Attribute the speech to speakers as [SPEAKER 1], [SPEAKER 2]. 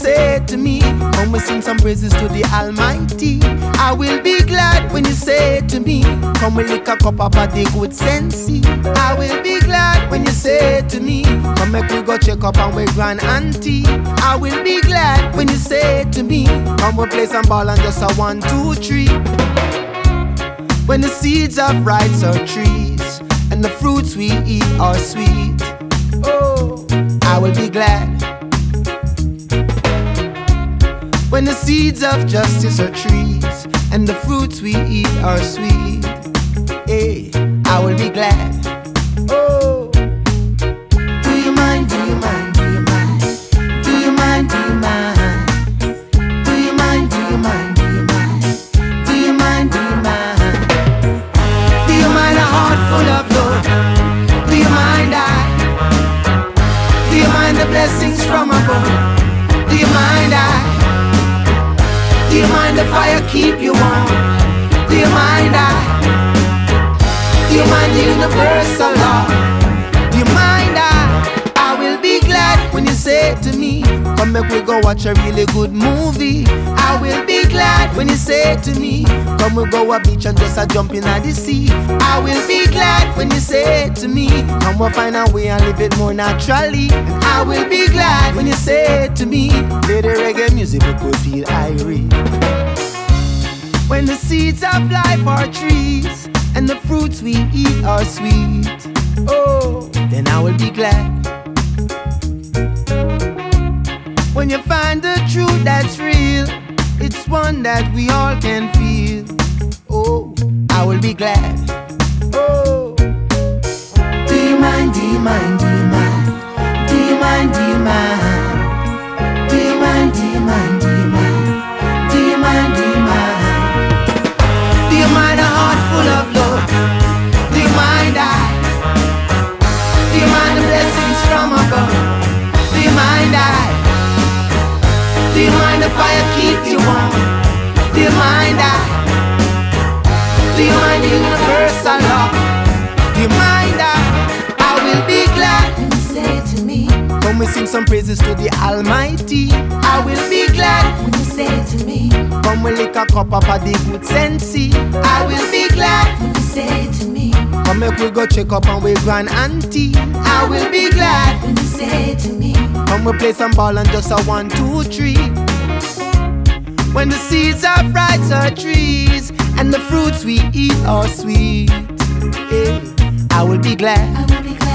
[SPEAKER 1] say to me, come we sing some praises to the Almighty. I will be glad when you say to me, come we lick a cup of the good sense. I will be glad when you say to me, come make we go check up on we grand auntie. I will be glad when you say to me, come we play some ball and just a 1, 2, 3. When the seeds of rights are trees and the fruits we eat are sweet, oh, I will be glad. When the seeds of justice are trees and the fruits we eat are sweet, hey, I will be glad. Oh, do you mind, do you mind, do you mind? Do you mind, do you mind? Do you mind, do you mind, do you mind? Do you mind, do you mind? Do you mind a heart full of love? Do you mind do you mind the blessings from above? Do you mind do you mind the fire keep you warm? Do you mind do you mind the universal law? Do you mind I will be glad when you say to me, come make we go watch a really good movie. I will be glad when you say to me, come we go a beach and just a jump in the sea. I will be glad when you say to me, come we find a way and live it more naturally. And I will be glad when you say to me, play the reggae music we could feel irie. When the seeds of life are trees and the fruits we eat are sweet, oh, then I will be glad. When you find the truth that's real, it's one that we all can feel, oh, I will be glad. Oh, do you mind, do you mind, do you mind? Do you mind, do you mind? Do you mind, do you mind, do you mind? Do you mind, do you mind? Do you mind a heart full of love? Do you mind do you mind the blessings from above? Do you mind do you mind the fire keep you warm? Do you mind do you mind the universal law? Do you mind I will be glad when you say to me, come we sing some praises to the Almighty. I will be glad when you say to me, come we lick a cup of the good sense. I will be glad when you say to me, come make we go check up on we grand auntie. I will be glad when you say to me, come we play some ball and just a 1, 2, 3. When the seeds of rights are trees and the fruits we eat are sweet, hey, I will be glad. I will be glad.